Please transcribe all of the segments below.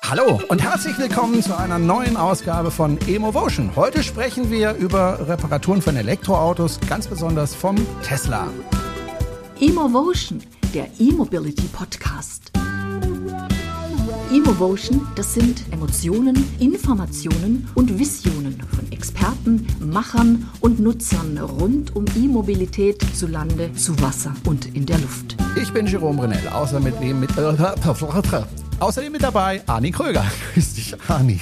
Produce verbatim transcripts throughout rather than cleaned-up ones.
Hallo und herzlich willkommen zu einer neuen Ausgabe von Emovotion. Heute sprechen wir über Reparaturen von Elektroautos, ganz besonders vom Tesla. Emovotion, der E-Mobility-Podcast. Emovotion, das sind Emotionen, Informationen und Visionen von Experten, Machern und Nutzern rund um E-Mobilität zu Lande, zu Wasser und in der Luft. Ich bin Jerome Brunel, außerdem mit, äh, außerdem mit dabei Arni Kröger. Grüß dich, Arni.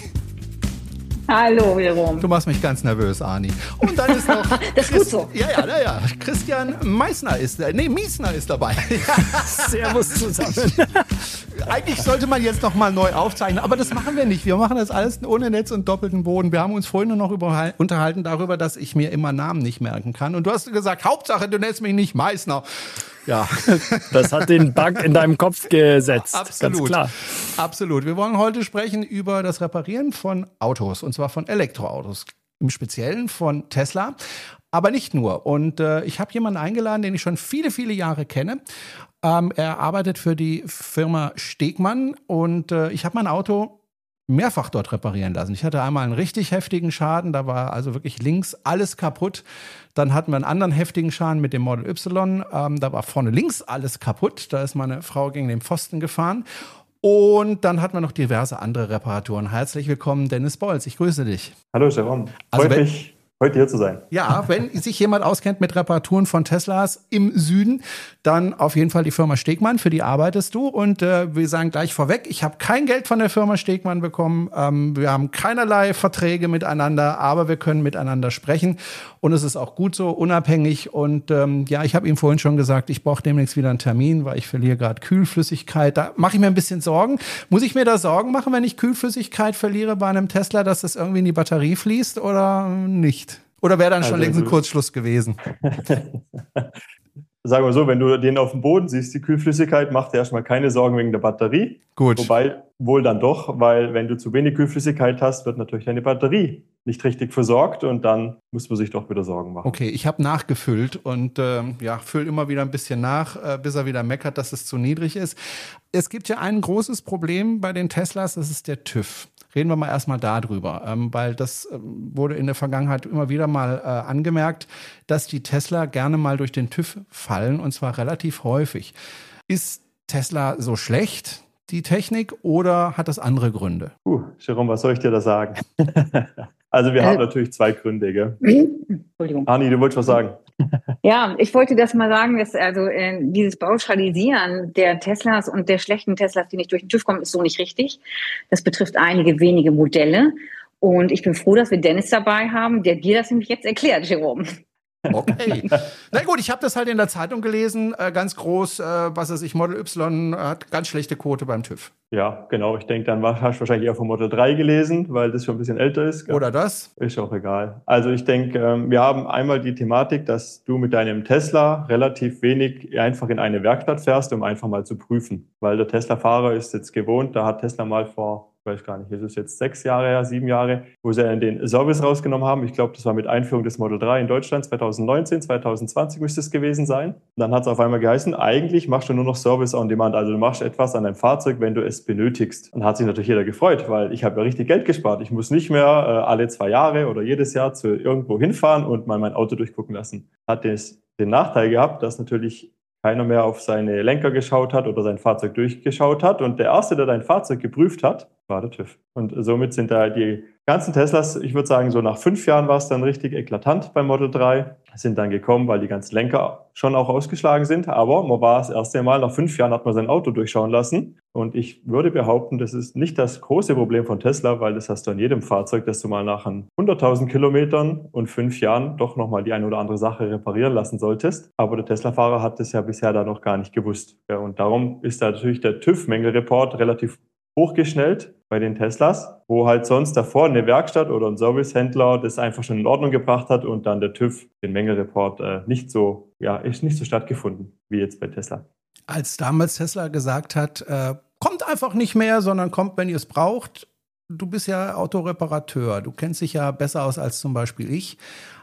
Hallo, Jerome. Du machst mich ganz nervös, Arni. Und dann ist noch... das ist gut so. Ja, ja, ja, ja. Christian Meissner ist... Äh, nee, Miesner ist dabei. Servus zusammen. Eigentlich sollte man jetzt noch mal neu aufzeichnen, aber das machen wir nicht. Wir machen das alles ohne Netz und doppelten Boden. Wir haben uns vorhin nur noch über, unterhalten darüber, dass ich mir immer Namen nicht merken kann. Und du hast gesagt, Hauptsache, du nennst mich nicht Meissner. Ja. Das hat den Bug in deinem Kopf gesetzt. Absolut. Ganz klar. Absolut. Wir wollen heute sprechen über das Reparieren von Autos, und zwar von Elektroautos. Im Speziellen von Tesla, aber nicht nur. Und äh, ich habe jemanden eingeladen, den ich schon viele, viele Jahre kenne. Ähm, er arbeitet für die Firma Stegmann und äh, ich habe mein Auto mehrfach dort reparieren lassen. Ich hatte einmal einen richtig heftigen Schaden, da war also wirklich links alles kaputt. Dann hatten wir einen anderen heftigen Schaden mit dem Model Y, ähm, da war vorne links alles kaputt. Da ist meine Frau gegen den Pfosten gefahren. Und dann hatten wir noch diverse andere Reparaturen. Herzlich willkommen, Dennis Bolz. Ich grüße dich. Hallo, Jerome. Also Freut wenn, mich, heute hier zu sein. Ja, wenn sich jemand auskennt mit Reparaturen von Teslas im Süden, dann auf jeden Fall die Firma Stegmann. Für die arbeitest du. Und äh, wir sagen gleich vorweg, ich habe kein Geld von der Firma Stegmann bekommen. Ähm, wir haben keinerlei Verträge miteinander, aber wir können miteinander sprechen. Und es ist auch gut so, unabhängig. Und ähm, ja, ich habe ihm vorhin schon gesagt, ich brauche demnächst wieder einen Termin, weil ich verliere gerade Kühlflüssigkeit. Da mache ich mir ein bisschen Sorgen. Muss ich mir da Sorgen machen, wenn ich Kühlflüssigkeit verliere bei einem Tesla, dass das irgendwie in die Batterie fließt oder nicht? Oder wäre dann schon Also, längst ein Kurzschluss gewesen? Sagen wir so, wenn du den auf dem Boden siehst, die Kühlflüssigkeit, mach dir erstmal keine Sorgen wegen der Batterie. Gut. Wobei, wohl dann doch, weil wenn du zu wenig Kühlflüssigkeit hast, wird natürlich deine Batterie nicht richtig versorgt und dann muss man sich doch wieder Sorgen machen. Okay, ich habe nachgefüllt und ähm, ja, fülle immer wieder ein bisschen nach, äh, bis er wieder meckert, dass es zu niedrig ist. Es gibt ja ein großes Problem bei den Teslas, das ist der TÜV. Reden wir mal erstmal darüber, ähm, weil das ähm, wurde in der Vergangenheit immer wieder mal äh, angemerkt, dass die Tesla gerne mal durch den TÜV fallen und zwar relativ häufig. Ist Tesla so schlecht, die Technik, oder hat das andere Gründe? Puh, Jerome, was soll ich dir da sagen? Also wir äh, haben natürlich zwei Gründe, gell? Entschuldigung. Arni, du wolltest was sagen. Ja, ich wollte das mal sagen, dass also äh, dieses Pauschalisieren der Teslas und der schlechten Teslas, die nicht durch den TÜV kommen, ist so nicht richtig. Das betrifft einige wenige Modelle. Und ich bin froh, dass wir Dennis dabei haben, der dir das nämlich jetzt erklärt, Jerome. Okay. Na gut, ich habe das halt in der Zeitung gelesen, äh, ganz groß, äh, was weiß ich, Model Y hat ganz schlechte Quote beim TÜV. Ja, genau. Ich denke, dann hast du wahrscheinlich eher vom Model drei gelesen, weil das schon ein bisschen älter ist. Gell? Oder das? Ist auch egal. Also ich denke, wir haben einmal die Thematik, dass du mit deinem Tesla relativ wenig einfach in eine Werkstatt fährst, um einfach mal zu prüfen. Weil der Tesla-Fahrer ist jetzt gewohnt, da hat Tesla mal vor, ich weiß gar nicht, ist es jetzt sechs Jahre her, sieben Jahre, wo sie den Service rausgenommen haben. Ich glaube, das war mit Einführung des Model drei in Deutschland zwanzig neunzehn, zwanzig zwanzig müsste es gewesen sein. Und dann hat es auf einmal geheißen, eigentlich machst du nur noch Service on Demand. Also du machst etwas an deinem Fahrzeug, wenn du es benötigst. Und hat sich natürlich jeder gefreut, weil ich habe ja richtig Geld gespart. Ich muss nicht mehr äh, alle zwei Jahre oder jedes Jahr zu irgendwo hinfahren und mal mein Auto durchgucken lassen. Hat das, den Nachteil gehabt, dass natürlich keiner mehr auf seine Lenker geschaut hat oder sein Fahrzeug durchgeschaut hat. Und der Erste, der dein Fahrzeug geprüft hat, war der TÜV. Und somit sind da die ganzen Teslas, ich würde sagen, so nach fünf Jahren war es dann richtig eklatant beim Model drei, sind dann gekommen, weil die ganzen Lenker schon auch ausgeschlagen sind. Aber man war das erste Mal, nach fünf Jahren hat man sein Auto durchschauen lassen. Und ich würde behaupten, das ist nicht das große Problem von Tesla, weil das hast du an jedem Fahrzeug, dass du mal nach hunderttausend Kilometern und fünf Jahren doch nochmal die eine oder andere Sache reparieren lassen solltest. Aber der Tesla-Fahrer hat das ja bisher da noch gar nicht gewusst. Ja, und darum ist da natürlich der TÜV-Mängelreport relativ hochgeschnellt bei den Teslas, wo halt sonst davor eine Werkstatt oder ein Servicehändler das einfach schon in Ordnung gebracht hat und dann der TÜV den Mängelreport äh, nicht so, ja, ist nicht so stattgefunden wie jetzt bei Tesla. Als damals Tesla gesagt hat, äh, kommt einfach nicht mehr, sondern kommt, wenn ihr es braucht. Du bist ja Autoreparateur, du kennst dich ja besser aus als zum Beispiel ich.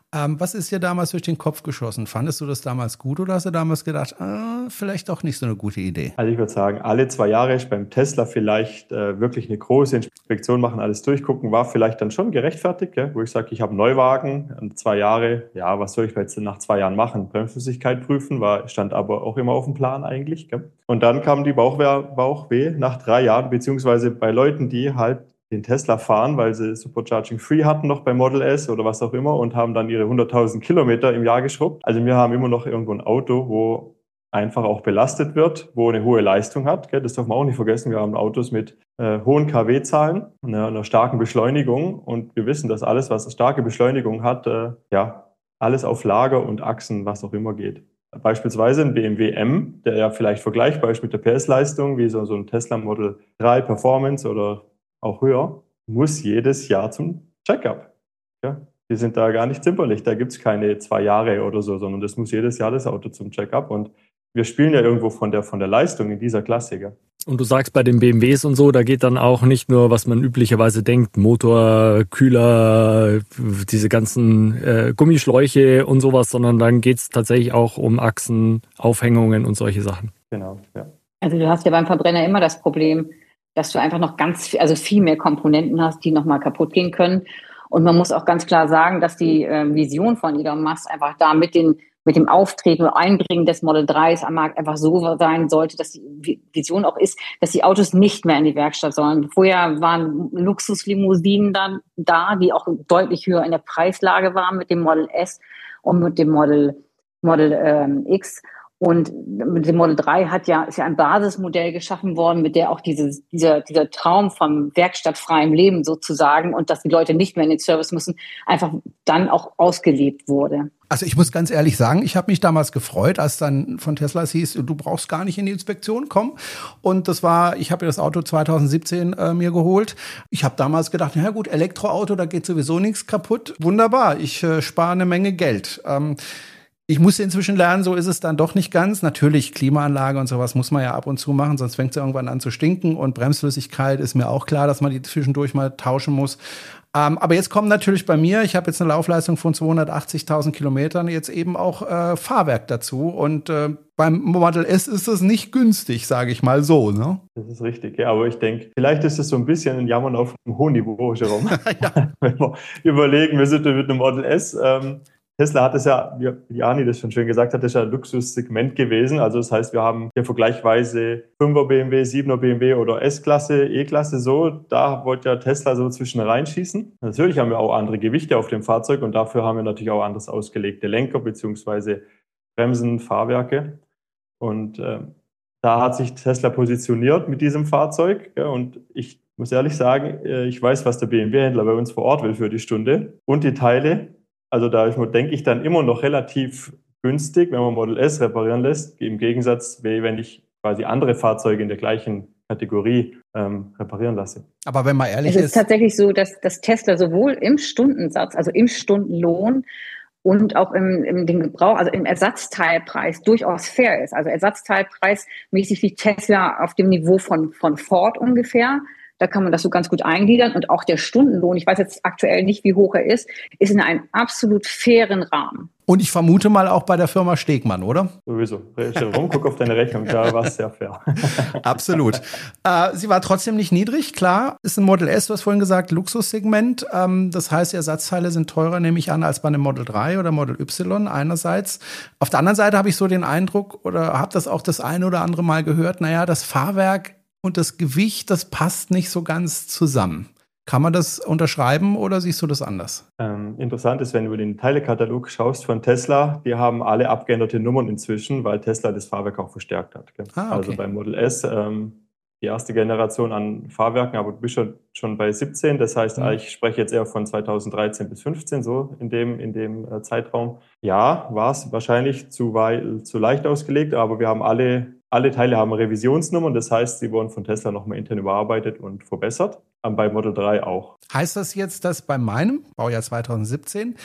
Ähm, was ist dir damals durch den Kopf geschossen? Fandest du das damals gut oder hast du damals gedacht, ah, vielleicht doch nicht so eine gute Idee? Also ich würde sagen, alle zwei Jahre beim Tesla vielleicht äh, wirklich eine große Inspektion machen, alles durchgucken, war vielleicht dann schon gerechtfertigt, gell? Wo ich sage, ich habe einen Neuwagen, zwei Jahre, ja, was soll ich jetzt nach zwei Jahren machen? Bremsflüssigkeit prüfen, war, stand aber auch immer auf dem Plan eigentlich. Gell? Und dann kam die Bauchweh, Bauchweh nach drei Jahren, beziehungsweise bei Leuten, die halt den Tesla fahren, weil sie Supercharging Free hatten noch bei Model S oder was auch immer und haben dann ihre hunderttausend Kilometer im Jahr geschrubbt. Also wir haben immer noch irgendwo ein Auto, wo einfach auch belastet wird, wo eine hohe Leistung hat. Gell? Das darf man auch nicht vergessen. Wir haben Autos mit äh, hohen K W-Zahlen, einer, einer starken Beschleunigung und wir wissen, dass alles, was starke Beschleunigung hat, äh, ja, alles auf Lager und Achsen, was auch immer geht. Beispielsweise ein B M W M, der ja vielleicht vergleichbar ist mit der P S-Leistung, wie so, so ein Tesla Model drei Performance oder auch höher, muss jedes Jahr zum Check-up. Ja, die sind da gar nicht zimperlich. Da gibt es keine zwei Jahre oder so, sondern das muss jedes Jahr das Auto zum Check-up. Und wir spielen ja irgendwo von der, von der Leistung in dieser Klasse. Gell? Und du sagst, bei den B M Ws und so, da geht dann auch nicht nur, was man üblicherweise denkt, Motor, Kühler, diese ganzen äh, Gummischläuche und sowas, sondern dann geht es tatsächlich auch um Achsen, Aufhängungen und solche Sachen. Genau, ja. Also du hast ja beim Verbrenner immer das Problem, dass du einfach noch ganz viel, also viel mehr Komponenten hast, die nochmal kaputt gehen können. Und man muss auch ganz klar sagen, dass die äh, Vision von Elon Musk einfach da mit, den, mit dem Auftreten und Einbringen des Model dreis am Markt einfach so sein sollte, dass die Vision auch ist, dass die Autos nicht mehr in die Werkstatt sollen. Vorher waren Luxuslimousinen dann da, die auch deutlich höher in der Preislage waren mit dem Model S und mit dem Model, Model ähm, X. Und mit dem Model drei hat ja, ist ja ein Basismodell geschaffen worden, mit der auch dieses, dieser, dieser Traum vom werkstattfreiem Leben sozusagen und dass die Leute nicht mehr in den Service müssen, einfach dann auch ausgelebt wurde. Also ich muss ganz ehrlich sagen, ich habe mich damals gefreut, als dann von Tesla hieß, du brauchst gar nicht in die Inspektion kommen. Und das war, ich habe ja das Auto zwanzig siebzehn äh, mir geholt. Ich habe damals gedacht, na gut, Elektroauto, da geht sowieso nichts kaputt. Wunderbar, ich äh, spare eine Menge Geld. Ähm, Ich musste inzwischen lernen, so ist es dann doch nicht ganz. Natürlich, Klimaanlage und sowas muss man ja ab und zu machen, sonst fängt es ja irgendwann an zu stinken. Und Bremsflüssigkeit ist mir auch klar, dass man die zwischendurch mal tauschen muss. Ähm, aber jetzt kommt natürlich bei mir, ich habe jetzt eine Laufleistung von zweihundertachtzigtausend Kilometern, jetzt eben auch äh, Fahrwerk dazu. Und äh, beim Model S ist das nicht günstig, sage ich mal so. Ne? Das ist richtig, ja. Aber ich denke, vielleicht ist es so ein bisschen ein Jammern auf einem hohen Niveau, Jerome. Ja. Wenn wir überlegen, wir sind mit einem Model S. Ähm, Tesla hat es ja, wie Ani das schon schön gesagt hat, das ist ja ein Luxussegment gewesen. Also das heißt, wir haben hier vergleichsweise fünfer B M W, siebener B M W oder S-Klasse, E-Klasse so. Da wollte ja Tesla so zwischen reinschießen. Natürlich haben wir auch andere Gewichte auf dem Fahrzeug und dafür haben wir natürlich auch anders ausgelegte Lenker beziehungsweise Bremsen, Fahrwerke. Und äh, da hat sich Tesla positioniert mit diesem Fahrzeug. Ja, und ich muss ehrlich sagen, ich weiß, was der B M W-Händler bei uns vor Ort will für die Stunde und die Teile. Also da denke ich dann immer noch relativ günstig, wenn man Model S reparieren lässt, im Gegensatz, wie wenn ich quasi andere Fahrzeuge in der gleichen Kategorie ähm, reparieren lasse. Aber wenn man ehrlich ist... Es ist ist tatsächlich so, dass, dass Tesla sowohl im Stundensatz, also im Stundenlohn und auch im, im dem Gebrauch, also im Ersatzteilpreis durchaus fair ist. Also Ersatzteilpreismäßig liegt Tesla auf dem Niveau von, von Ford ungefähr. Da kann man das so ganz gut eingliedern. Und auch der Stundenlohn, ich weiß jetzt aktuell nicht, wie hoch er ist, ist in einem absolut fairen Rahmen. Und ich vermute mal auch bei der Firma Stegmann, oder? Sowieso. Jerome, guck auf deine Rechnung, da war es sehr fair. Absolut. Äh, sie war trotzdem nicht niedrig, klar. Ist ein Model S, du hast vorhin gesagt, Luxussegment. Ähm, das heißt, die Ersatzteile sind teurer, nehme ich an, als bei einem Model drei oder Model Y einerseits. Auf der anderen Seite habe ich so den Eindruck, oder habe das auch das eine oder andere Mal gehört, naja, das Fahrwerk und das Gewicht, das passt nicht so ganz zusammen. Kann man das unterschreiben oder siehst du das anders? Ähm, interessant ist, wenn du den Teilekatalog schaust von Tesla, die haben alle abgeänderte Nummern inzwischen, weil Tesla das Fahrwerk auch verstärkt hat. Ah, okay. Also beim Model S, ähm, die erste Generation an Fahrwerken, aber du bist schon, schon bei siebzehn. Das heißt, mhm. ich spreche jetzt eher von zweitausenddreizehn bis fünfzehn, so in dem, in dem äh, Zeitraum. Ja, war es wahrscheinlich zu, wei- zu leicht ausgelegt, aber wir haben alle Alle Teile haben Revisionsnummern, das heißt, sie wurden von Tesla nochmal intern überarbeitet und verbessert. Bei Model drei auch. Heißt das jetzt, dass bei meinem Baujahr zweitausendsiebzehn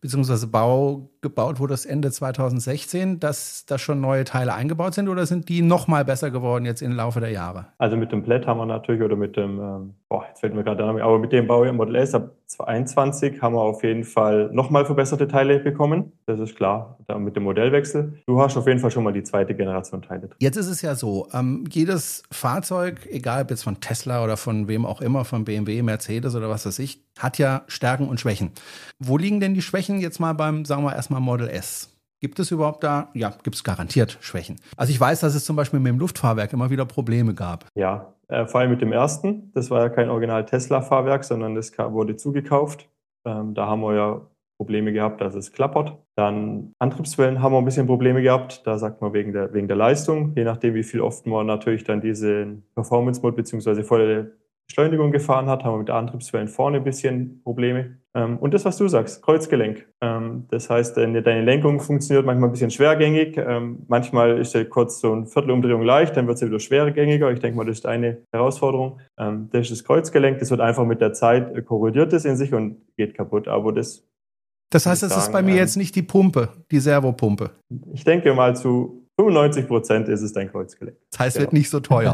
beziehungsweise Bau gebaut wurde das Ende zweitausendsechzehn, dass da schon neue Teile eingebaut sind oder sind die noch mal besser geworden jetzt im Laufe der Jahre? Also mit dem Plaid haben wir natürlich oder mit dem, ähm, boah, jetzt fällt mir gerade der Name, aber mit dem Baujahr Model S ab zweitausendzweiundzwanzig haben wir auf jeden Fall noch mal verbesserte Teile bekommen. Das ist klar, da mit dem Modellwechsel. Du hast auf jeden Fall schon mal die zweite Generation Teile drin. Jetzt ist es ja so, ähm, jedes Fahrzeug, egal ob jetzt von Tesla oder von wem auch immer, von B M W, Mercedes oder was weiß ich, hat ja Stärken und Schwächen. Wo liegen denn die Schwächen jetzt mal beim, sagen wir erstmal Model S? Gibt es überhaupt da, ja, gibt es garantiert Schwächen? Also ich weiß, dass es zum Beispiel mit dem Luftfahrwerk immer wieder Probleme gab. Ja, äh, vor allem mit dem ersten. Das war ja kein Original Tesla-Fahrwerk, sondern das wurde zugekauft. Ähm, da haben wir ja Probleme gehabt, dass es klappert. Dann Antriebswellen haben wir ein bisschen Probleme gehabt. Da sagt man wegen der, wegen der Leistung. Je nachdem, wie viel oft man natürlich dann diese Performance-Mode bzw. volle Beschleunigung gefahren hat, haben wir mit der Antriebswellen vorne ein bisschen Probleme. Ähm, und das, was du sagst, Kreuzgelenk. Ähm, das heißt, deine, deine Lenkung funktioniert manchmal ein bisschen schwergängig. Ähm, manchmal ist ja kurz so eine Viertelumdrehung leicht, dann wird sie wieder schwergängiger. Ich denke mal, das ist eine Herausforderung. Ähm, das ist das Kreuzgelenk. Das wird einfach mit der Zeit äh, korrodiert es in sich und geht kaputt. Aber das Das heißt, das ist bei mir jetzt nicht die Pumpe, die Servopumpe. Ich denke mal, zu fünfundneunzig Prozent ist es dein Kreuzgelenk. Das heißt, genau. Wird nicht so teuer.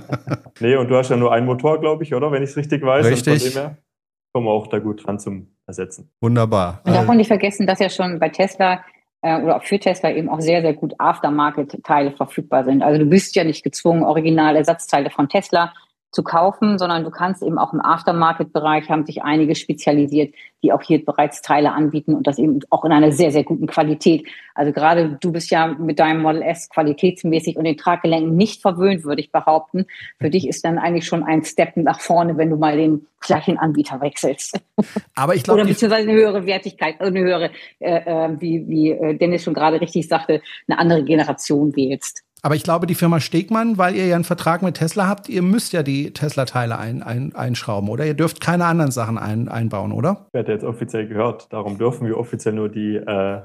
Nee, und du hast ja nur einen Motor, glaube ich, oder? Wenn ich es richtig weiß. Richtig. Und von dem her kommen wir auch da gut dran zum Ersetzen. Wunderbar. Man darf auch nicht vergessen, dass ja schon bei Tesla äh, oder auch für Tesla eben auch sehr, sehr gut Aftermarket-Teile verfügbar sind. Also du bist ja nicht gezwungen, Original-Ersatzteile von Tesla zu kaufen, sondern du kannst eben auch im Aftermarket-Bereich, haben sich einige spezialisiert, die auch hier bereits Teile anbieten und das eben auch in einer sehr, sehr guten Qualität. Also gerade du bist ja mit deinem Model S qualitätsmäßig und den Traggelenken nicht verwöhnt, würde ich behaupten. Für dich ist dann eigentlich schon ein Step nach vorne, wenn du mal den gleichen Anbieter wechselst. Aber ich glaube, oder beziehungsweise eine höhere Wertigkeit, also eine höhere, äh, wie, wie Dennis schon gerade richtig sagte, eine andere Generation wählst. Aber ich glaube, die Firma Stegmann, weil ihr ja einen Vertrag mit Tesla habt, ihr müsst ja die Tesla-Teile ein, ein, einschrauben, oder? Ihr dürft keine anderen Sachen ein, einbauen, oder? Ich werde jetzt offiziell gehört, darum dürfen wir offiziell nur die äh,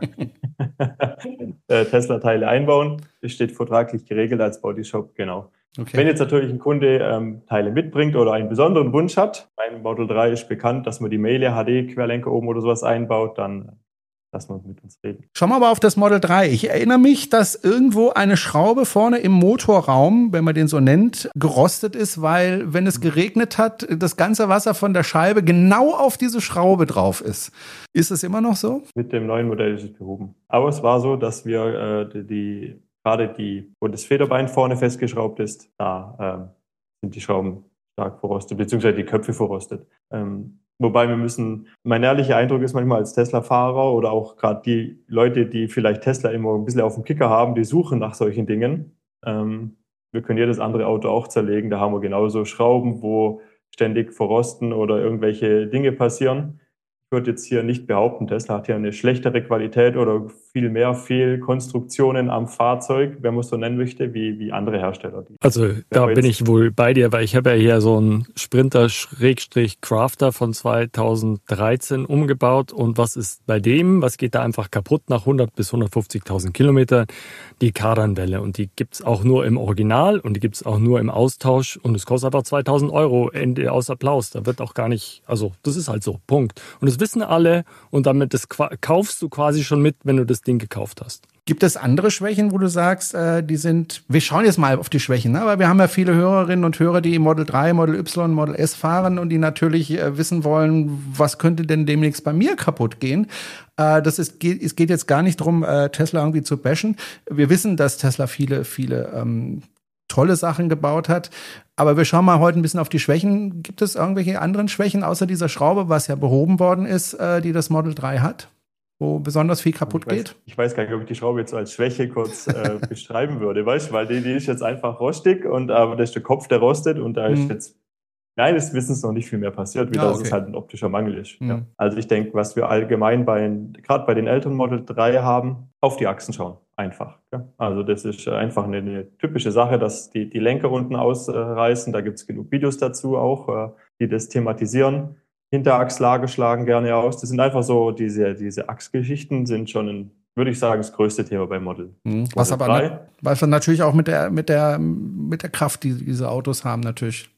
Tesla-Teile einbauen. Das steht vertraglich geregelt als Bodyshop, genau. Okay. Wenn jetzt natürlich ein Kunde ähm, Teile mitbringt oder einen besonderen Wunsch hat, beim Model drei ist bekannt, dass man die Meyle H D-Querlenker oben oder sowas einbaut, dann lassen wir uns mit uns reden. Schauen wir aber auf das Model drei. Ich erinnere mich, dass irgendwo eine Schraube vorne im Motorraum, wenn man den so nennt, gerostet ist, weil, wenn es geregnet hat, das ganze Wasser von der Scheibe genau auf diese Schraube drauf ist. Ist es immer noch so? Mit dem neuen Modell ist es behoben. Aber es war so, dass wir äh, die, die gerade die, wo das Federbein vorne festgeschraubt ist, da äh, sind die Schrauben stark verrostet, beziehungsweise die Köpfe verrostet. Ähm, Wobei wir müssen, mein ehrlicher Eindruck ist manchmal als Tesla-Fahrer oder auch gerade die Leute, die vielleicht Tesla immer ein bisschen auf dem Kicker haben, die suchen nach solchen Dingen. Ähm, wir können jedes andere Auto auch zerlegen. Da haben wir genauso Schrauben, wo ständig verrosten oder irgendwelche Dinge passieren. Ich würde jetzt hier nicht behaupten, Tesla hat hier eine schlechtere Qualität oder viel mehr Fehlkonstruktionen am Fahrzeug, wenn man es so nennen möchte, wie, wie andere Hersteller. Also da bin ich wohl bei dir, weil ich habe ja hier so einen Sprinter-Crafter von zweitausenddreizehn umgebaut und was ist bei dem, was geht da einfach kaputt nach hundert bis hundertfünfzigtausend Kilometern? Die Kardanwelle und die gibt's auch nur im Original und die gibt's auch nur im Austausch und es kostet einfach zweitausend Euro, Ende aus Applaus, da wird auch gar nicht, also das ist halt so, Punkt. Und das wissen alle und damit das kaufst du quasi schon mit, wenn du das Ding gekauft hast. Gibt es andere Schwächen, wo du sagst, äh, die sind, wir schauen jetzt mal auf die Schwächen, ne? Aber wir haben ja viele Hörerinnen und Hörer, die Model drei, Model Y, Model S fahren und die natürlich äh, wissen wollen, was könnte denn demnächst bei mir kaputt gehen. Äh, das ist, geht, es geht jetzt gar nicht darum, äh, Tesla irgendwie zu bashen. Wir wissen, dass Tesla viele, viele ähm, tolle Sachen gebaut hat. Aber wir schauen mal heute ein bisschen auf die Schwächen. Gibt es irgendwelche anderen Schwächen außer dieser Schraube, was ja behoben worden ist, äh, die das Model drei hat? Wo besonders viel kaputt ich weiß, geht? Ich weiß gar nicht, ob ich die Schraube jetzt als Schwäche kurz äh, beschreiben würde, weißt du, weil die, die ist jetzt einfach rostig und aber das ist der Kopf, der rostet und da ist mhm. jetzt meines Wissens noch nicht viel mehr passiert, wie ja, dass okay. es halt ein optischer Mangel ist. Mhm. Ja. Also ich denke, was wir allgemein bei, gerade bei den älteren Model drei haben, auf die Achsen schauen. Einfach. Ja. Also das ist einfach eine, eine typische Sache, dass die, die Lenker unten ausreißen. Da gibt es genug Videos dazu auch, äh, die das thematisieren. Hinterachslage schlagen gerne aus. Das sind einfach so, diese, diese Achsgeschichten sind schon ein, würde ich sagen, das größte Thema beim Model. Mhm. Was Model aber ne, was natürlich auch mit der, mit der, mit der Kraft, die diese Autos haben, natürlich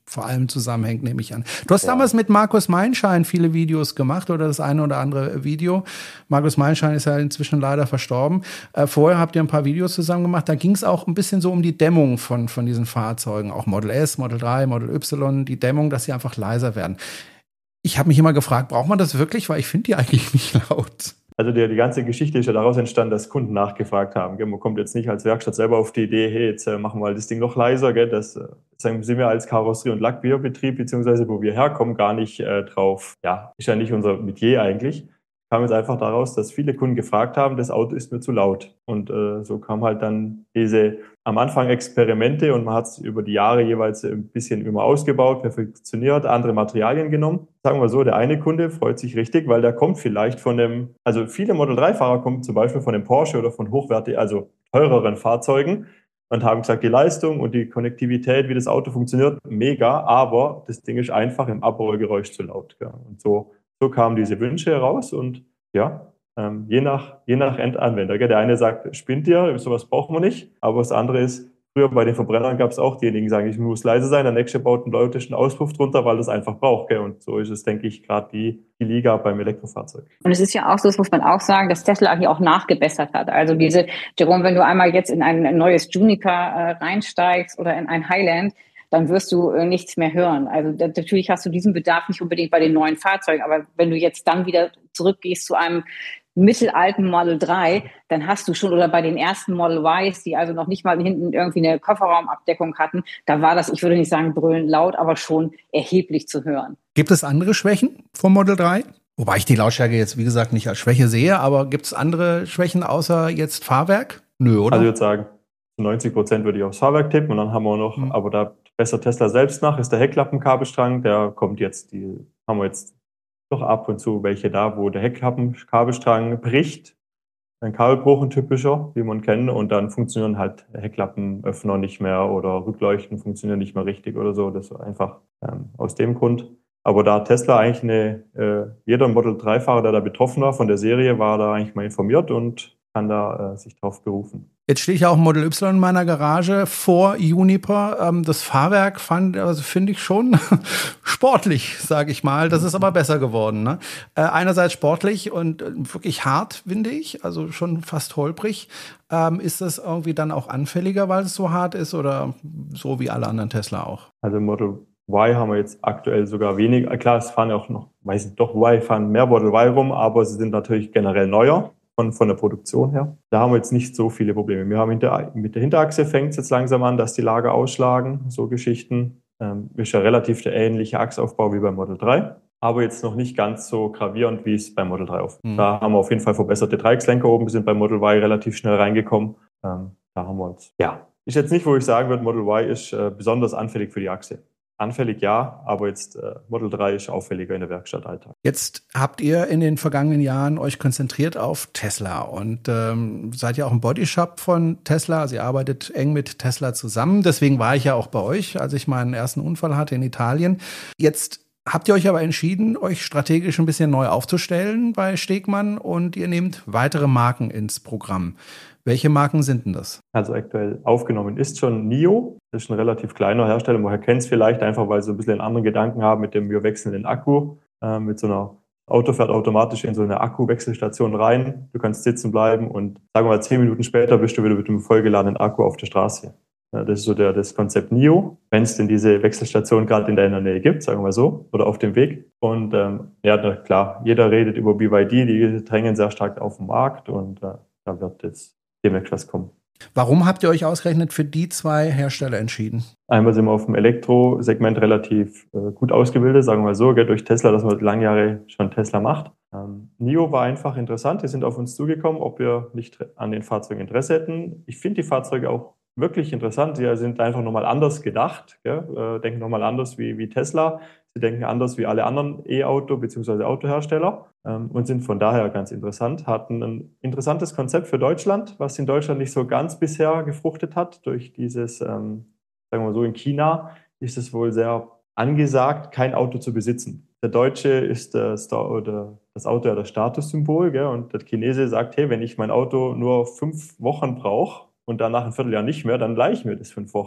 vor allem zusammenhängt, nehme ich an. Du hast ja. damals mit Markus Meinschein viele Videos gemacht oder das eine oder andere Video. Markus Meinschein ist ja inzwischen leider verstorben. Äh, vorher habt ihr ein paar Videos zusammen gemacht. Da ging es auch ein bisschen so um die Dämmung von, von diesen Fahrzeugen. Auch Model S, Model drei, Model Y, die Dämmung, dass sie einfach leiser werden. Ich habe mich immer gefragt, braucht man das wirklich? Weil ich finde die eigentlich nicht laut. Also die, die ganze Geschichte ist ja daraus entstanden, dass Kunden nachgefragt haben. Gell? Man kommt jetzt nicht als Werkstatt selber auf die Idee, hey, jetzt äh, machen wir mal das Ding noch leiser. Gell? Das äh, sind wir als Karosserie- und Lackbierbetrieb, beziehungsweise wo wir herkommen, gar nicht äh, drauf. Ja, ist ja nicht unser Metier eigentlich. Kam jetzt einfach daraus, dass viele Kunden gefragt haben, das Auto ist mir zu laut. Und äh, so kam halt dann diese am Anfang Experimente und man hat es über die Jahre jeweils ein bisschen immer ausgebaut, perfektioniert, andere Materialien genommen. Sagen wir so, der eine Kunde freut sich richtig, weil der kommt vielleicht von dem, also viele Model drei Fahrer kommen zum Beispiel von dem Porsche oder von hochwertigen, also teureren Fahrzeugen und haben gesagt, die Leistung und die Konnektivität, wie das Auto funktioniert, mega, aber das Ding ist einfach im Abrollgeräusch zu laut. Ja. Und so So kamen diese Wünsche heraus und ja, ähm, je nach, je nach Endanwender. Gell? Der eine sagt, spinnt ihr, sowas brauchen wir nicht. Aber das andere ist, früher bei den Verbrennern gab es auch diejenigen, die sagen, ich muss leise sein, der nächste baut einen lautischen Auspuff drunter, weil das einfach braucht. Gell? Und so ist es, denke ich, gerade die, die Liga beim Elektrofahrzeug. Und es ist ja auch so, das muss man auch sagen, dass Tesla hier auch nachgebessert hat. Also diese, Jerome, wenn du einmal jetzt in ein neues Juniper äh, reinsteigst oder in ein Highland, dann wirst du äh, nichts mehr hören. Also da, natürlich hast du diesen Bedarf nicht unbedingt bei den neuen Fahrzeugen, aber wenn du jetzt dann wieder zurückgehst zu einem mittelalten Model drei, dann hast du schon, oder bei den ersten Model Ys, die also noch nicht mal hinten irgendwie eine Kofferraumabdeckung hatten, da war das, ich würde nicht sagen brüllend laut, aber schon erheblich zu hören. Gibt es andere Schwächen vom Model drei? Wobei ich die Lautstärke jetzt, wie gesagt, nicht als Schwäche sehe, aber gibt es andere Schwächen außer jetzt Fahrwerk? Nö, oder? Also ich würde sagen, neunzig Prozent würde ich aufs Fahrwerk tippen und dann haben wir noch, mhm. aber da besser Tesla selbst nach, ist der Heckklappenkabelstrang, der kommt jetzt, die haben wir jetzt doch ab und zu welche da, wo der Heckklappenkabelstrang bricht. Ein Kabelbruch, ein typischer, wie man kennt, und dann funktionieren halt Heckklappenöffner nicht mehr oder Rückleuchten funktionieren nicht mehr richtig oder so. Das ist einfach ähm, aus dem Grund. Aber da Tesla eigentlich eine, äh, jeder Model drei Fahrer, der da betroffen war von der Serie, war da eigentlich mal informiert und kann da äh, sich drauf berufen. Jetzt stehe ich auch im Model Y in meiner Garage vor Juniper. Ähm, das Fahrwerk fand, also finde ich schon sportlich, sage ich mal. Das ist aber besser geworden. Ne? Äh, einerseits sportlich und äh, wirklich hart, finde ich, also schon fast holprig. Ähm, ist das irgendwie dann auch anfälliger, weil es so hart ist oder so wie alle anderen Tesla auch? Also Model Y haben wir jetzt aktuell sogar weniger. Klar, es fahren ja auch noch, weiß nicht, doch Y fahren mehr Model Y rum, aber sie sind natürlich generell neuer. Von, von der Produktion her. Da haben wir jetzt nicht so viele Probleme. Wir haben hinter, mit der Hinterachse fängt es jetzt langsam an, dass die Lager ausschlagen, so Geschichten. Ähm, ist ja relativ der ähnliche Achsaufbau wie beim Model drei, aber jetzt noch nicht ganz so gravierend, wie es beim Model drei auf. Mhm. Da haben wir auf jeden Fall verbesserte Dreieckslenker oben, wir sind beim Model Y relativ schnell reingekommen. Ähm, da haben wir uns, ja, ist jetzt nicht, wo ich sagen würde, Model Y ist äh, besonders anfällig für die Achse. Anfällig ja, aber jetzt äh, Model drei ist auffälliger in der Werkstattalltag. Jetzt habt ihr in den vergangenen Jahren euch konzentriert auf Tesla und ähm, seid ja auch ein Bodyshop von Tesla. Also ihr arbeitet eng mit Tesla zusammen. Deswegen war ich ja auch bei euch, als ich meinen ersten Unfall hatte in Italien. Jetzt habt ihr euch aber entschieden, euch strategisch ein bisschen neu aufzustellen bei Stegmann und ihr nehmt weitere Marken ins Programm. Welche Marken sind denn das? Also aktuell aufgenommen ist schon NIO. Das ist ein relativ kleiner Hersteller. Man kennt es vielleicht einfach, weil sie ein bisschen einen anderen Gedanken haben mit dem wir wechseln den Akku. Äh, mit so einer Auto fährt automatisch in so eine Akkuwechselstation rein. Du kannst sitzen bleiben und sagen wir mal zehn Minuten später bist du wieder mit einem vollgeladenen Akku auf der Straße. Ja, das ist so der, das Konzept NIO, wenn es denn diese Wechselstation gerade in deiner Nähe gibt, sagen wir so, oder auf dem Weg. Und ähm, ja, klar, jeder redet über B Y D, die drängen sehr stark auf den Markt und äh, da wird jetzt demnächst was kommen. Warum habt ihr euch ausgerechnet für die zwei Hersteller entschieden? Einmal sind wir auf dem Elektrosegment relativ äh, gut ausgebildet, sagen wir mal so, gell, durch Tesla, dass man lange Jahre schon Tesla macht. Ähm, NIO war einfach interessant, die sind auf uns zugekommen, ob wir nicht an den Fahrzeugen Interesse hätten. Ich finde die Fahrzeuge auch wirklich interessant, sie sind einfach nochmal anders gedacht, gell, äh, denken nochmal anders wie, wie Tesla. Sie denken anders wie alle anderen E-Auto- bzw. Autohersteller ähm, und sind von daher ganz interessant. Hatten ein interessantes Konzept für Deutschland, was in Deutschland nicht so ganz bisher gefruchtet hat. Durch dieses, ähm, sagen wir so, in China ist es wohl sehr angesagt, kein Auto zu besitzen. Der Deutsche ist das, oder das Auto ja das Statussymbol, gell? Und der Chinese sagt, hey, wenn ich mein Auto nur fünf Wochen brauche und dann nach einem Vierteljahr nicht mehr, dann leihe ich mir das fünf Wochen.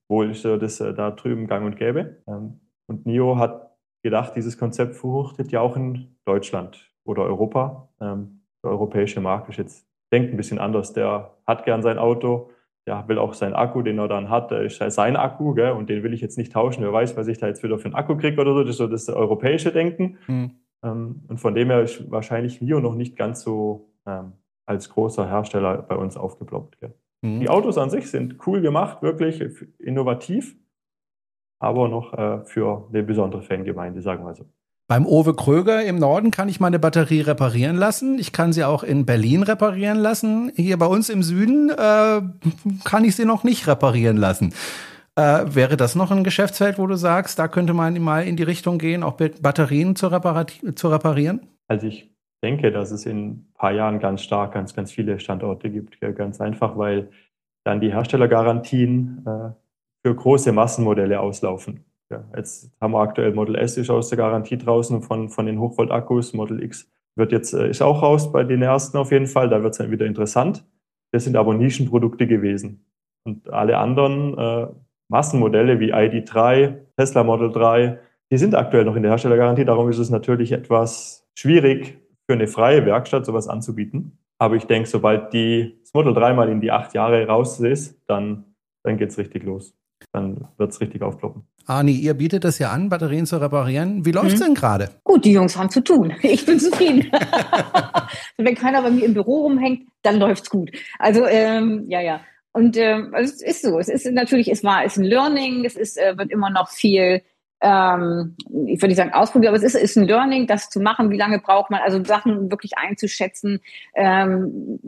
wohl ist das da drüben gang und gäbe. Und N I O hat gedacht, dieses Konzept fruchtet ja auch in Deutschland oder Europa. Der europäische Markt ist jetzt, denkt ein bisschen anders. Der hat gern sein Auto, der will auch seinen Akku, den er dann hat, der ist sein Akku, gell, und den will ich jetzt nicht tauschen. Wer weiß, was ich da jetzt wieder für einen Akku kriege oder so. Das ist so das europäische Denken. Mhm. Und von dem her ist wahrscheinlich N I O noch nicht ganz so ähm, als großer Hersteller bei uns aufgeploppt. Gell. Mhm. Die Autos an sich sind cool gemacht, wirklich innovativ, aber noch äh, für eine besondere Fangemeinde, sagen wir so. Beim Owe Kröger im Norden kann ich meine Batterie reparieren lassen. Ich kann sie auch in Berlin reparieren lassen. Hier bei uns im Süden äh, kann ich sie noch nicht reparieren lassen. Äh, wäre das noch ein Geschäftsfeld, wo du sagst, da könnte man mal in die Richtung gehen, auch Batterien zu, reparat- zu reparieren? Also ich denke, dass es in ein paar Jahren ganz stark ganz, ganz viele Standorte gibt. Ja, ganz einfach, weil dann die Herstellergarantien äh, für große Massenmodelle auslaufen. Ja, jetzt haben wir aktuell Model S ist aus der Garantie draußen von, von den Hochvolt-Akkus. Model X wird jetzt, ist auch raus bei den ersten auf jeden Fall. Da wird es dann wieder interessant. Das sind aber Nischenprodukte gewesen. Und alle anderen äh, Massenmodelle wie I D drei, Tesla Model drei, die sind aktuell noch in der Herstellergarantie. Darum ist es natürlich etwas schwierig für eine freie Werkstatt sowas anzubieten. Aber ich denke, sobald die, das Model drei mal in die acht Jahre raus ist, dann, dann geht es richtig los. Dann wird es richtig aufploppen. Arni, ihr bietet das ja an, Batterien zu reparieren. Wie läuft es mhm. denn gerade? Gut, die Jungs haben zu tun. Ich bin zufrieden. Wenn keiner bei mir im Büro rumhängt, dann läuft's gut. Also, ähm, ja, ja. Und ähm, also es ist so. Es ist natürlich, es war, es ist ein Learning. Es ist, äh, wird immer noch viel, ähm, ich würde nicht sagen ausprobieren, aber es ist, ist ein Learning, das zu machen. Wie lange braucht man, also Sachen wirklich einzuschätzen, ähm,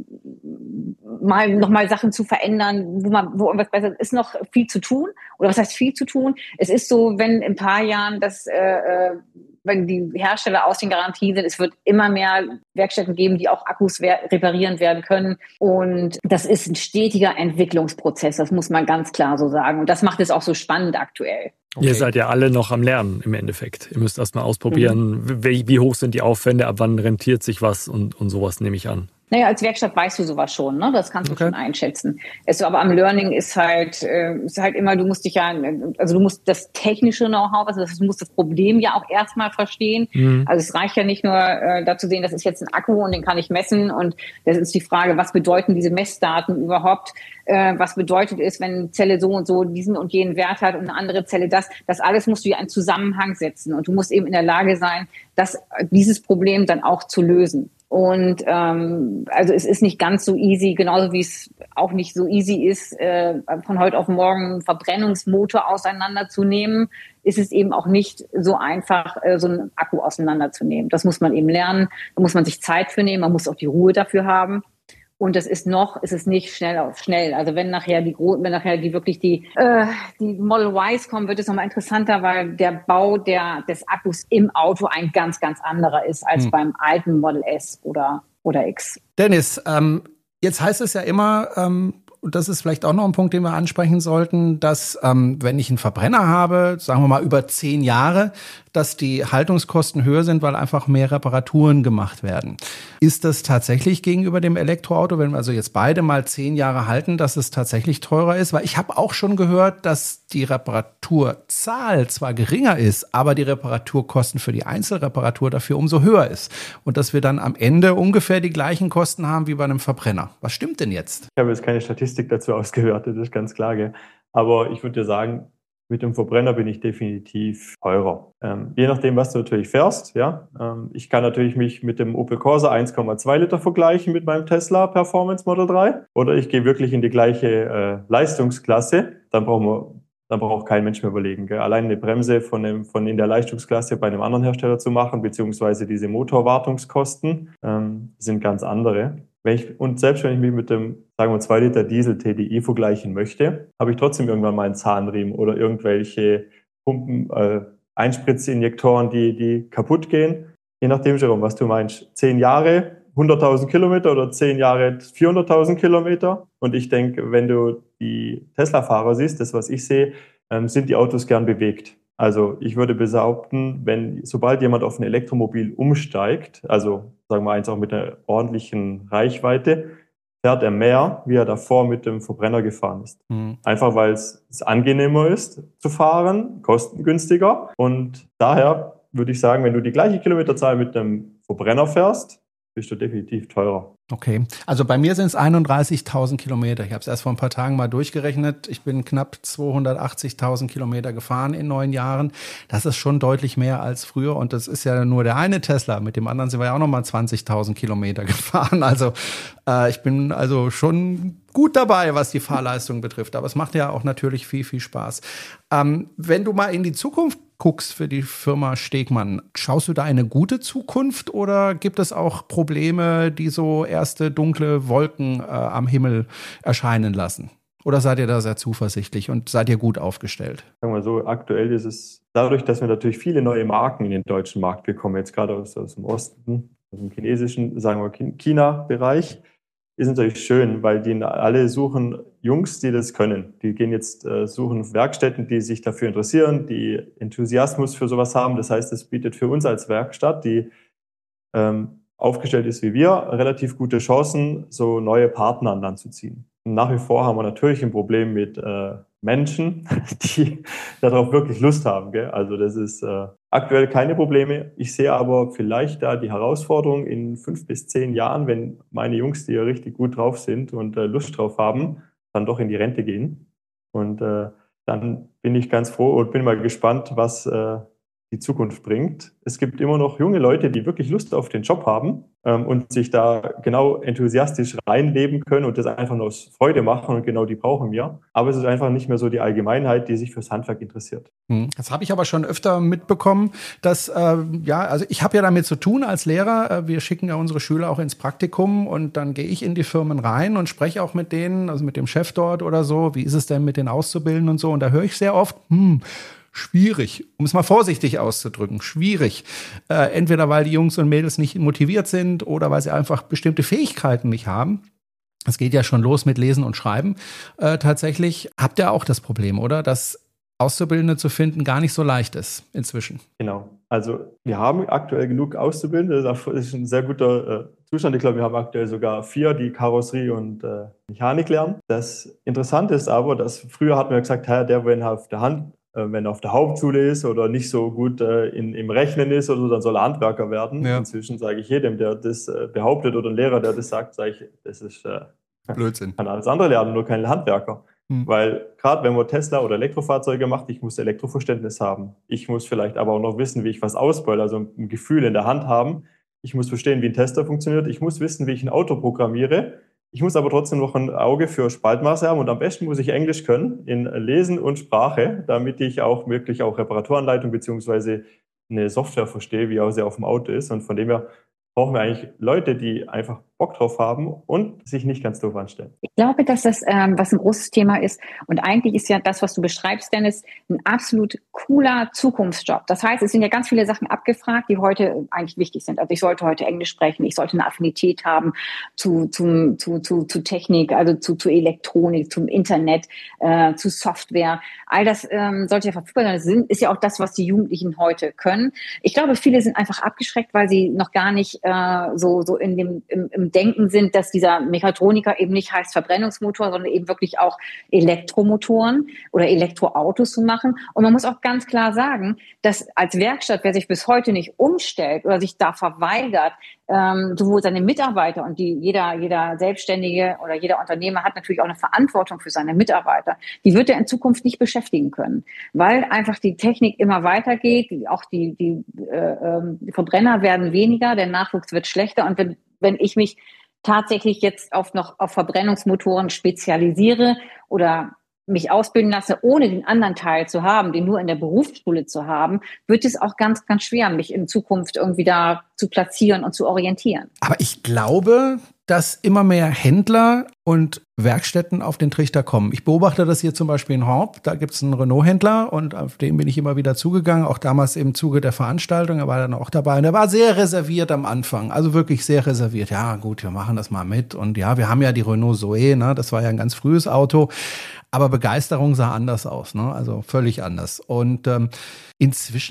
mal nochmal Sachen zu verändern, wo man, wo irgendwas besser ist, ist noch viel zu tun. Oder was heißt viel zu tun? Es ist so, wenn in ein paar Jahren das, äh, wenn die Hersteller aus den Garantien sind, es wird immer mehr Werkstätten geben, die auch Akkus wer- reparieren werden können. Und das ist ein stetiger Entwicklungsprozess, das muss man ganz klar so sagen. Und das macht es auch so spannend aktuell. Okay. Ihr seid ja alle noch am Lernen im Endeffekt. Ihr müsst erst mal ausprobieren, mhm. wie, wie hoch sind die Aufwände, ab wann rentiert sich was und, und sowas nehme ich an. Naja, als Werkstatt weißt du sowas schon, ne? Das kannst du okay. schon einschätzen. Es, aber am Learning ist halt, äh, ist halt immer, du musst dich ja, also du musst das technische Know-how, also du musst das Problem ja auch erstmal verstehen. Mhm. Also es reicht ja nicht nur äh, dazu sehen, das ist jetzt ein Akku und den kann ich messen und das ist die Frage, was bedeuten diese Messdaten überhaupt? Äh, was bedeutet es, wenn eine Zelle so und so diesen und jenen Wert hat und eine andere Zelle das? Das alles musst du ja in Zusammenhang setzen und du musst eben in der Lage sein, das, dieses Problem dann auch zu lösen. Und ähm, also es ist nicht ganz so easy, genauso wie es auch nicht so easy ist, äh, von heute auf morgen einen Verbrennungsmotor auseinanderzunehmen, ist es eben auch nicht so einfach, äh, so einen Akku auseinanderzunehmen. Das muss man eben lernen, da muss man sich Zeit für nehmen, man muss auch die Ruhe dafür haben. Und das ist noch, ist es nicht schnell auf schnell. Also wenn nachher die, wenn nachher die wirklich die, äh, die Model Ys kommen, wird es nochmal interessanter, weil der Bau der, des Akkus im Auto ein ganz, ganz anderer ist als hm. beim alten Model S oder, oder X. Dennis, ähm, jetzt heißt es ja immer, ähm, und das ist vielleicht auch noch ein Punkt, den wir ansprechen sollten, dass ähm, wenn ich einen Verbrenner habe, sagen wir mal über zehn Jahre, dass die Haltungskosten höher sind, weil einfach mehr Reparaturen gemacht werden. Ist das tatsächlich gegenüber dem Elektroauto, wenn wir also jetzt beide mal zehn Jahre halten, dass es tatsächlich teurer ist? Weil ich habe auch schon gehört, dass die Reparaturzahl zwar geringer ist, aber die Reparaturkosten für die Einzelreparatur dafür umso höher ist. Und dass wir dann am Ende ungefähr die gleichen Kosten haben wie bei einem Verbrenner. Was stimmt denn jetzt? Ich habe jetzt keine Statistik dazu ausgewertet, das ist ganz klar. Gell? Aber ich würde dir sagen, mit dem Verbrenner bin ich definitiv teurer. Ähm, je nachdem, was du natürlich fährst. Ja, ähm, ich kann natürlich mich mit dem Opel Corsa eins Komma zwei Liter vergleichen mit meinem Tesla Performance Model drei. Oder ich gehe wirklich in die gleiche äh, Leistungsklasse. Dann brauchen wir, dann braucht kein Mensch mehr überlegen. Gell? Allein eine Bremse von, dem, von in der Leistungsklasse bei einem anderen Hersteller zu machen, beziehungsweise diese Motorwartungskosten ähm, sind ganz andere. Wenn ich, und selbst wenn ich mich mit dem, sagen wir, zwei Liter Diesel T D I vergleichen möchte, habe ich trotzdem irgendwann mal einen Zahnriemen oder irgendwelche Pumpen, äh, Einspritzinjektoren, die, die kaputt gehen. Je nachdem, Jerome, was du meinst. Zehn Jahre, hunderttausend Kilometer oder zehn Jahre, vierhunderttausend Kilometer. Und ich denke, wenn du die Tesla-Fahrer siehst, das, was ich sehe, ähm, sind die Autos gern bewegt. Also ich würde behaupten, wenn, sobald jemand auf ein Elektromobil umsteigt, also sagen wir eins auch mit einer ordentlichen Reichweite, fährt er mehr, wie er davor mit dem Verbrenner gefahren ist. Mhm. Einfach weil es, es angenehmer ist zu fahren, kostengünstiger. Und daher würde ich sagen, wenn du die gleiche Kilometerzahl mit dem Verbrenner fährst, bist du definitiv teurer. Okay, also bei mir sind es einunddreißigtausend Kilometer. Ich habe es erst vor ein paar Tagen mal durchgerechnet. Ich bin knapp zweihundertachtzigtausend Kilometer gefahren in neun Jahren. Das ist schon deutlich mehr als früher. Und das ist ja nur der eine Tesla. Mit dem anderen sind wir ja auch nochmal zwanzigtausend Kilometer gefahren. Also äh, ich bin also schon gut dabei, was die Fahrleistung betrifft. Aber es macht ja auch natürlich viel, viel Spaß. Ähm, wenn du mal in die Zukunft guckst für die Firma Stegmann, schaust du da eine gute Zukunft oder gibt es auch Probleme, die so erste dunkle Wolken äh, am Himmel erscheinen lassen? Oder seid ihr da sehr zuversichtlich und seid ihr gut aufgestellt? Sagen wir so, aktuell ist es dadurch, dass wir natürlich viele neue Marken in den deutschen Markt bekommen, jetzt gerade aus, aus dem Osten, aus dem chinesischen, sagen wir China-Bereich, ist natürlich schön, weil die alle suchen Jungs, die das können. Die gehen jetzt äh, suchen Werkstätten, die sich dafür interessieren, die Enthusiasmus für sowas haben. Das heißt, es bietet für uns als Werkstatt, die ähm, aufgestellt ist wie wir, relativ gute Chancen, so neue Partner an Land zu ziehen. Und nach wie vor haben wir natürlich ein Problem mit äh, Menschen, die darauf wirklich Lust haben. Gell? Also das ist äh, aktuell keine Probleme. Ich sehe aber vielleicht da die Herausforderung in fünf bis zehn Jahren, wenn meine Jungs, die ja richtig gut drauf sind und äh, Lust drauf haben, dann doch in die Rente gehen. Und äh, dann bin ich ganz froh und bin mal gespannt, was äh, die Zukunft bringt. Es gibt immer noch junge Leute, die wirklich Lust auf den Job haben ähm, und sich da genau enthusiastisch reinleben können und das einfach nur aus Freude machen und genau die brauchen wir. Aber es ist einfach nicht mehr so die Allgemeinheit, die sich fürs Handwerk interessiert. Das habe ich aber schon öfter mitbekommen, dass, äh, ja, also ich habe ja damit zu tun als Lehrer. Äh, wir schicken ja unsere Schüler auch ins Praktikum und dann gehe ich in die Firmen rein und spreche auch mit denen, also mit dem Chef dort oder so. Wie ist es denn mit den Auszubildenden und so? Und da höre ich sehr oft, hm, schwierig, um es mal vorsichtig auszudrücken, schwierig. Äh, entweder weil die Jungs und Mädels nicht motiviert sind oder weil sie einfach bestimmte Fähigkeiten nicht haben. Es geht ja schon los mit Lesen und Schreiben. Äh, tatsächlich habt ihr auch das Problem, oder? Dass Auszubildende zu finden gar nicht so leicht ist inzwischen. Genau. Also wir haben aktuell genug Auszubildende. Das ist ein sehr guter äh, Zustand. Ich glaube, wir haben aktuell sogar vier, die Karosserie und äh, Mechanik lernen. Das Interessante ist aber, dass früher hat man gesagt, hey, der, wenn er auf der Hand wenn er auf der Hauptschule ist oder nicht so gut äh, in, im Rechnen ist oder so, dann soll er Handwerker werden. Ja. Inzwischen sage ich jedem, der das äh, behauptet oder ein Lehrer, der das sagt, sage ich, das ist äh, Blödsinn. Kann alles andere lernen, nur kein Handwerker. Hm. Weil gerade wenn man Tesla oder Elektrofahrzeuge macht, ich muss Elektroverständnis haben. Ich muss vielleicht aber auch noch wissen, wie ich was ausbeule, also ein Gefühl in der Hand haben. Ich muss verstehen, wie ein Tester funktioniert. Ich muss wissen, wie ich ein Auto programmiere. Ich muss aber trotzdem noch ein Auge für Spaltmaße haben und am besten muss ich Englisch können in Lesen und Sprache, damit ich auch wirklich auch Reparaturanleitung beziehungsweise eine Software verstehe, wie auch sie auf dem Auto ist. Und von dem her brauchen wir eigentlich Leute, die einfach Bock drauf haben und sich nicht ganz doof anstellen. Ich glaube, dass das ähm, was ein großes Thema ist. Und eigentlich ist ja das, was du beschreibst, Dennis, ein absolut cooler Zukunftsjob. Das heißt, es sind ja ganz viele Sachen abgefragt, die heute eigentlich wichtig sind. Also ich sollte heute Englisch sprechen, ich sollte eine Affinität haben zu, zum, zu, zu, zu Technik, also zu, zu Elektronik, zum Internet, äh, zu Software. All das ähm, sollte ja verfügbar sein. Das sind, ist ja auch das, was die Jugendlichen heute können. Ich glaube, viele sind einfach abgeschreckt, weil sie noch gar nicht äh, so, so in dem, im, im Denken sind, dass dieser Mechatroniker eben nicht heißt Verbrennungsmotor, sondern eben wirklich auch Elektromotoren oder Elektroautos zu machen. Und man muss auch ganz klar sagen, dass als Werkstatt, wer sich bis heute nicht umstellt oder sich da verweigert, ähm, sowohl seine Mitarbeiter und die jeder jeder Selbstständige oder jeder Unternehmer hat natürlich auch eine Verantwortung für seine Mitarbeiter. Die wird er in Zukunft nicht beschäftigen können, weil einfach die Technik immer weitergeht. Auch die die, äh, die Verbrenner werden weniger, der Nachwuchs wird schlechter. Und wenn wenn ich mich tatsächlich jetzt auf noch auf Verbrennungsmotoren spezialisiere oder mich ausbilden lasse, ohne den anderen Teil zu haben, den nur in der Berufsschule zu haben, wird es auch ganz, ganz schwer, mich in Zukunft irgendwie da zu platzieren und zu orientieren. Aber ich glaube, dass immer mehr Händler und Werkstätten auf den Trichter kommen. Ich beobachte das hier zum Beispiel in Horb. Da gibt es einen Renault-Händler und auf den bin ich immer wieder zugegangen, auch damals im Zuge der Veranstaltung. Er war dann auch dabei und er war sehr reserviert am Anfang, also wirklich sehr reserviert. Ja gut, wir machen das mal mit und ja, wir haben ja die Renault Zoe, ne? Das war ja ein ganz frühes Auto. Aber Begeisterung sah anders aus, ne? Also völlig anders. Und ähm, inzwischen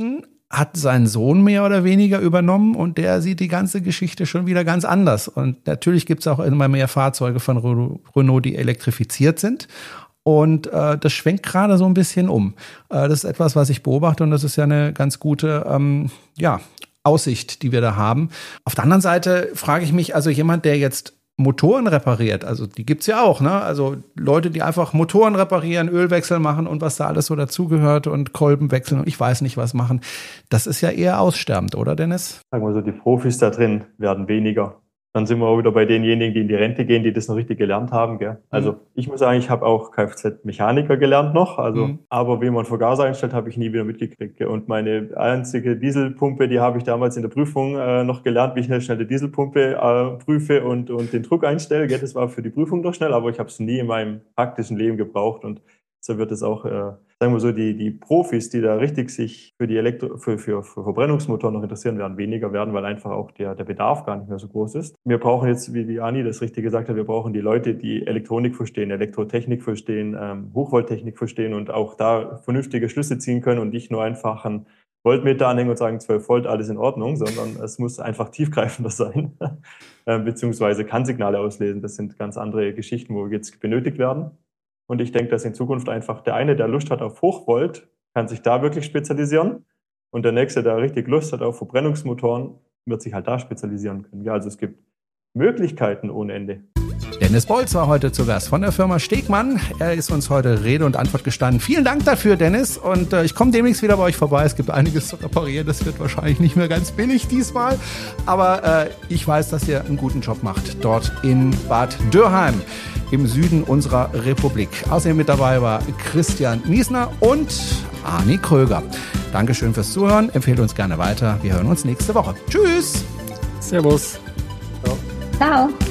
hat seinen Sohn mehr oder weniger übernommen und der sieht die ganze Geschichte schon wieder ganz anders. Und natürlich gibt es auch immer mehr Fahrzeuge von Renault, die elektrifiziert sind. Und äh, das schwenkt gerade so ein bisschen um. Äh, das ist etwas, was ich beobachte und das ist ja eine ganz gute ähm, ja, Aussicht, die wir da haben. Auf der anderen Seite frage ich mich, also jemand, der jetzt Motoren repariert, also die gibt's ja auch, ne? Also Leute, die einfach Motoren reparieren, Ölwechsel machen und was da alles so dazugehört und Kolben wechseln und ich weiß nicht was machen. Das ist ja eher aussterbend, oder Dennis? Sagen wir so, die Profis da drin werden weniger. Dann sind wir auch wieder bei denjenigen, die in die Rente gehen, die das noch richtig gelernt haben. Gell? Also mhm. ich muss sagen, ich habe auch Kfz-Mechaniker gelernt noch, also mhm. aber wie man Vergaser einstellt, habe ich nie wieder mitgekriegt. Gell? Und meine einzige Dieselpumpe, die habe ich damals in der Prüfung äh, noch gelernt, wie ich schnell die Dieselpumpe äh, prüfe und, und den Druck einstelle. Gell? Das war für die Prüfung doch schnell, aber ich habe es nie in meinem praktischen Leben gebraucht und so wird es auch, äh, sagen wir so, die, die Profis, die da richtig sich für die Elektro, für, für, für Verbrennungsmotoren noch interessieren werden, weniger werden, weil einfach auch der, der Bedarf gar nicht mehr so groß ist. Wir brauchen jetzt, wie die Anni das richtig gesagt hat, wir brauchen die Leute, die Elektronik verstehen, Elektrotechnik verstehen, ähm, Hochvolttechnik verstehen und auch da vernünftige Schlüsse ziehen können und nicht nur einfach einen Voltmeter anhängen und sagen zwölf Volt, alles in Ordnung, sondern es muss einfach tiefgreifender sein, äh, beziehungsweise kann Signale auslesen. Das sind ganz andere Geschichten, wo jetzt benötigt werden. Und ich denke, dass in Zukunft einfach der eine, der Lust hat auf Hochvolt, kann sich da wirklich spezialisieren. Und der nächste, der richtig Lust hat auf Verbrennungsmotoren, wird sich halt da spezialisieren können. Ja, also es gibt Möglichkeiten ohne Ende. Dennis Bolz war heute zu Gast von der Firma Stegmann. Er ist uns heute Rede und Antwort gestanden. Vielen Dank dafür, Dennis. Und äh, ich komme demnächst wieder bei euch vorbei. Es gibt einiges zu reparieren. Das wird wahrscheinlich nicht mehr ganz billig diesmal. Aber äh, ich weiß, dass ihr einen guten Job macht. Dort in Bad Dürrheim im Süden unserer Republik. Außerdem mit dabei war Christian Miesner und Arni Kröger. Dankeschön fürs Zuhören. Empfehlt uns gerne weiter. Wir hören uns nächste Woche. Tschüss. Servus. Ciao. Ciao.